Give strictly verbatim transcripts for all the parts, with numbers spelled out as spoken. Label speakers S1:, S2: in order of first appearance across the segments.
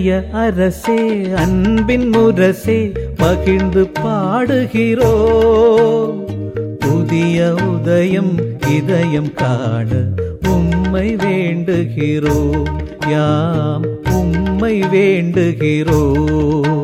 S1: இதய அரசே அன்பின் முரசே மகிழ்ந்து பாடுகிறோம். புதிய உதயம் இதயம் காண உம்மை வேண்டுகிறோம். யாம் உம்மை வேண்டுகிறோம்.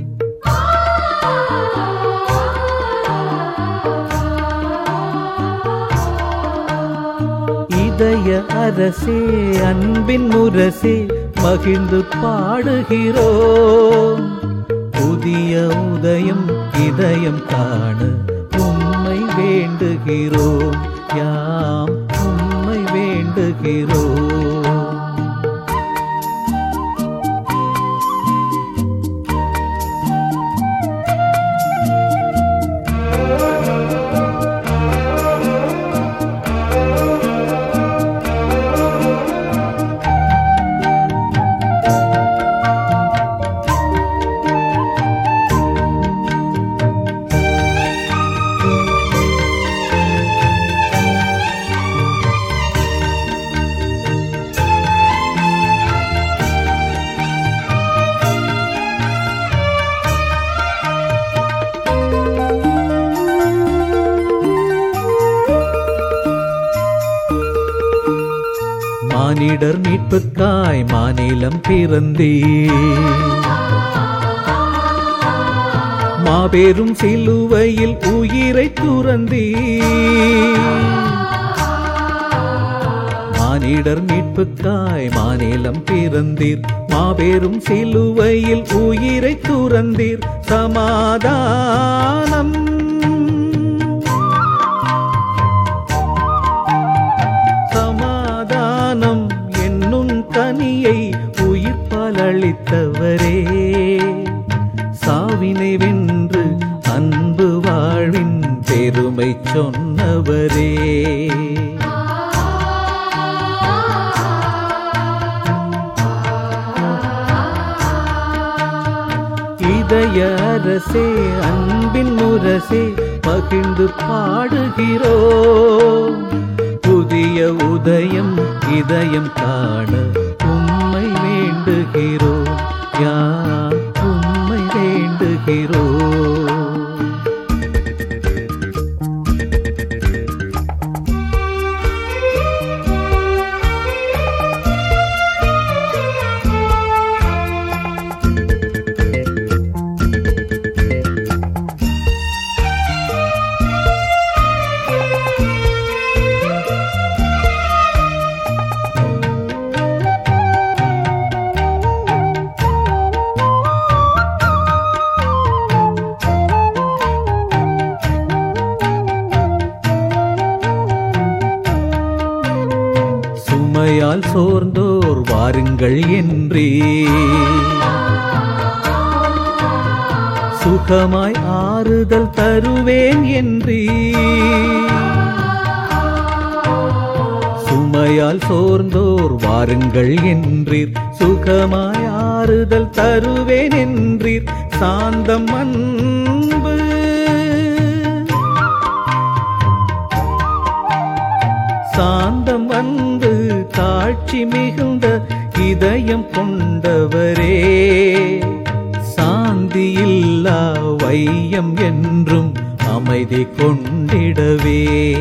S1: இதய அரசே அன்பின் முரசே மகிழ்ந்து பாடுகிறோம். புதிய உதயம் இதயம் காண உம்மை வேண்டுகிறோம். யாம் உம்மை வேண்டுகிறோம். மானிடர் மீட்புக்காய் மாநிலம் பிறந்தீர். மாபெரும் சிலுவையில் உயிரை துறந்தீர். மானிடர் மீட்புக்காய் மாநிலம் பிறந்தீர். மாபெரும் சிலுவையில் உயிரை துறந்தீர். சமாதானம் கனியை உயிர்ப்பால் அளித்தவரே, சாவினை வென்று அன்பு வாழ்வின் பெருமை சொன்னவரே. இதய அரசே அன்பின் முரசே மகிழ்ந்து பாடுகிறோம். புதிய உதயம் இதயம் காண உம்மை வேண்டுகிறோம். யாம் உம்மை வேண்டுகிறோம். சுமையால் சோர்ந்தோர் வாருங்கள் என்றே, சுகமாய் ஆறுதல் தருவேன் என்றே. சுமையால் சோர்ந்தோர் வாருங்கள் என்றீர். சுகமாய் ஆறுதல் தருவேன் என்றீர். சாந்தம் அன்பு சாந்தம் அன்பு தாட்சி மிகுந்த இதயம் கொண்டவரே, சாந்தியில்லா வையம் என்றும் அமைதி கொண்டிடவே.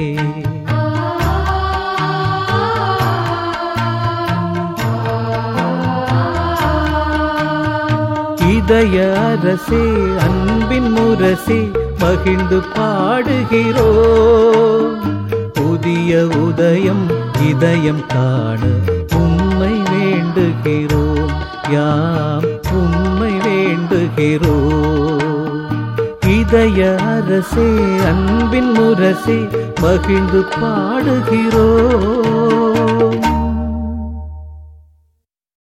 S1: இதய அரசே அன்பின் முரசே மகிழ்ந்து பாடுகிறோம். புதிய உதயம் இதயம் காண உம்மை வேண்டுகிறோம். யாம் உம்மை வேண்டுகிறோம். இதய அரசே அன்பின் முரசே மகிழ்ந்து பாடுகிறோம்.